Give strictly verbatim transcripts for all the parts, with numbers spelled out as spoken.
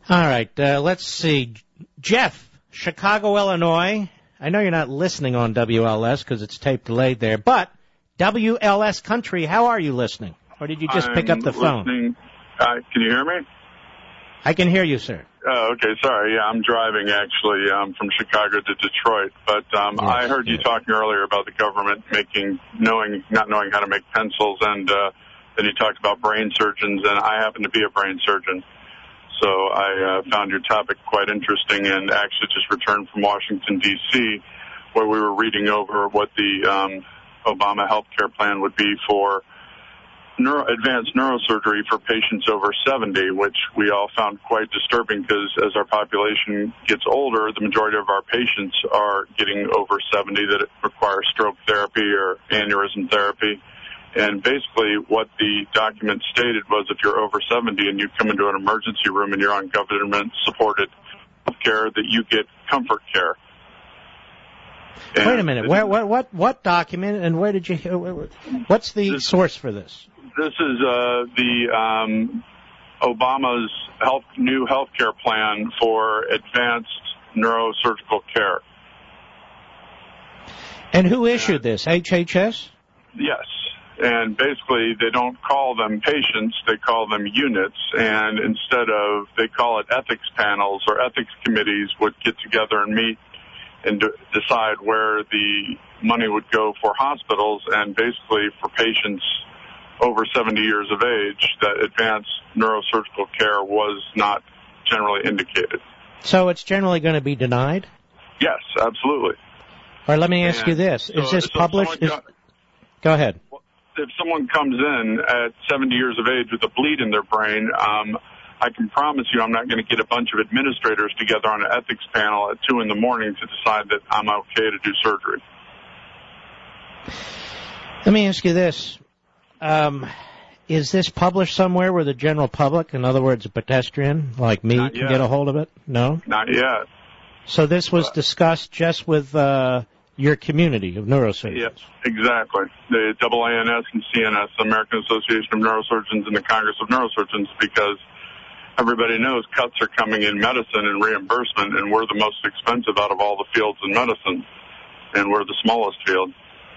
All right, uh, let's see. Jeff, Chicago, Illinois. I know you're not listening on W L S because it's tape delayed there, but W L S Country, how are you listening? Or did you just I'm pick up the phone? Uh, can you hear me? I can hear you, sir. Oh, okay. Sorry. Yeah, I'm driving, actually, um, from Chicago to Detroit. But um, yes, I heard yes. you talking earlier about the government making, knowing, not knowing how to make pencils, and uh, then you talked about brain surgeons, and I happen to be a brain surgeon. So I uh, found your topic quite interesting, and actually just returned from Washington, D C, where we were reading over what the um, Obama health care plan would be for neuro, advanced neurosurgery for patients over seventy, which we all found quite disturbing because as our population gets older, the majority of our patients are getting over seventy that require stroke therapy or aneurysm therapy. And basically what the document stated was if you're over seventy and you come into an emergency room and you're on government-supported health care, that you get comfort care. And Wait a minute. Where, what, what, what document and where did you, what's the this, source for this? This is uh, the um, Obama's health, new health care plan for advanced neurosurgical care. And who issued this? H H S? Yes. And basically, they don't call them patients, they call them units. And instead of, they call it ethics panels or ethics committees would get together and meet and de- decide where the money would go for hospitals. And basically, for patients over seventy years of age, that advanced neurosurgical care was not generally indicated. So it's generally going to be denied? Yes, absolutely. All right, let me ask and you this. So, is this so published? Is, got, go ahead. If someone comes in at seventy years of age with a bleed in their brain, um, I can promise you I'm not going to get a bunch of administrators together on an ethics panel at two in the morning to decide that I'm okay to do surgery. Let me ask you this. Um, is this published somewhere where the general public, in other words, a pedestrian like me, Not can yet. get a hold of it? No? Not yet. So this was Uh, discussed just with uh, your community of neurosurgeons? Yes, exactly. The A A N S and C N S, the American Association of Neurosurgeons, and the Congress of Neurosurgeons, because everybody knows cuts are coming in medicine and reimbursement, and we're the most expensive out of all the fields in medicine, and we're the smallest field.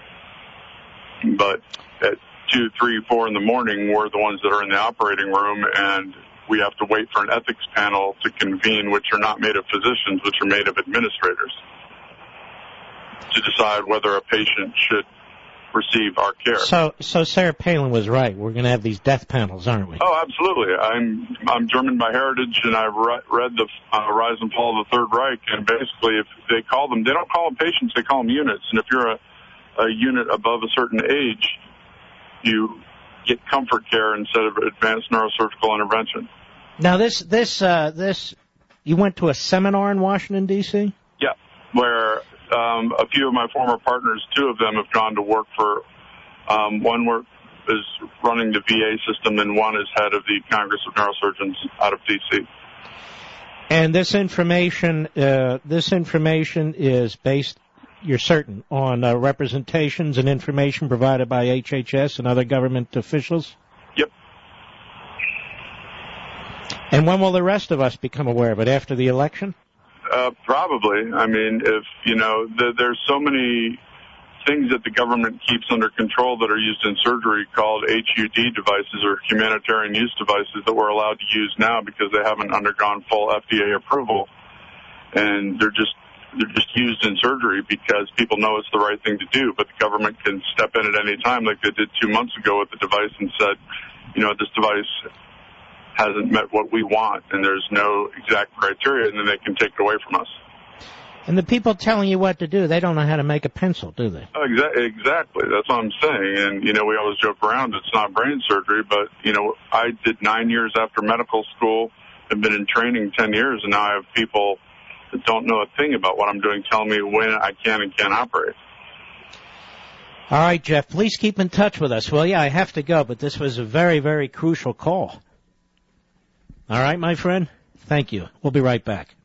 But at two, three, four in the morning, we're the ones that are in the operating room, and we have to wait for an ethics panel to convene, which are not made of physicians, which are made of administrators, to decide whether a patient should receive our care. So, so Sarah Palin was right. We're going to have these death panels, aren't we? Oh, absolutely. I'm I'm German by heritage, and I've re- read the uh, Rise and Fall of the Third Reich. And basically, if they call them, they don't call them patients; they call them units. And if you're a, a unit above a certain age, you get comfort care instead of advanced neurosurgical intervention. Now, this this uh, this you went to a seminar in Washington, D C? Yeah, where um, a few of my former partners, two of them have gone to work for. Um, one work is running the V A system, and one is head of the Congress of Neurosurgeons out of D C. And this information, uh, this information is based, you're certain, on uh, representations and information provided by H H S and other government officials? Yep. And when will the rest of us become aware of it? After the election? Uh, probably. I mean, if, you know, the, there's so many things that the government keeps under control that are used in surgery called H U D devices or humanitarian use devices that we're allowed to use now because they haven't undergone full F D A approval. And they're just they're just used in surgery because people know it's the right thing to do, but the government can step in at any time like they did two months ago with the device and said, you know, this device hasn't met what we want and there's no exact criteria, and then they can take it away from us. And the people telling you what to do, they don't know how to make a pencil, do they? Oh, exa- exactly. That's what I'm saying. And, you know, we always joke around, it's not brain surgery, but, you know, I did nine years after medical school, have been in training ten years, and now I have people that don't know a thing about what I'm doing telling me when I can and can't operate. All right, Jeff, please keep in touch with us. Well, yeah, I have to go, but this was a very, very crucial call. All right, my friend? Thank you. We'll be right back.